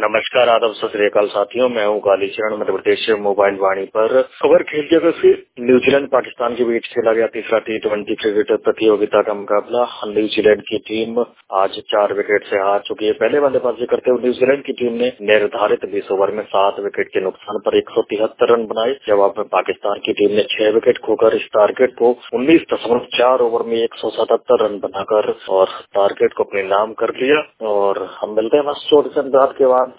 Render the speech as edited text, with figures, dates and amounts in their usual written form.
नमस्कार, आदाब, सत श्री अकाल साथियों। मैं हूँ कालीचरण, मध्य प्रदेश मोबाइल वाणी पर खबर खेल जगह से। न्यूजीलैंड पाकिस्तान के बीच खेला गया तीसरा T20 क्रिकेट प्रतियोगिता का मुकाबला। न्यूजीलैंड की टीम आज 4 विकेट से हार चुकी है। पहले बल्लेबाजी करते हुए न्यूजीलैंड की टीम ने निर्धारित 20 ओवर में 7 विकेट के नुकसान पर 173 रन बनाए। जवाब में पाकिस्तान की टीम ने 6 विकेट खोकर इस टारगेट को 19.4 ओवर में 177 रन बनाकर और टारगेट को अपने नाम कर लिया। और हम मिलते हैं बस छोटे से अंतराल के बाद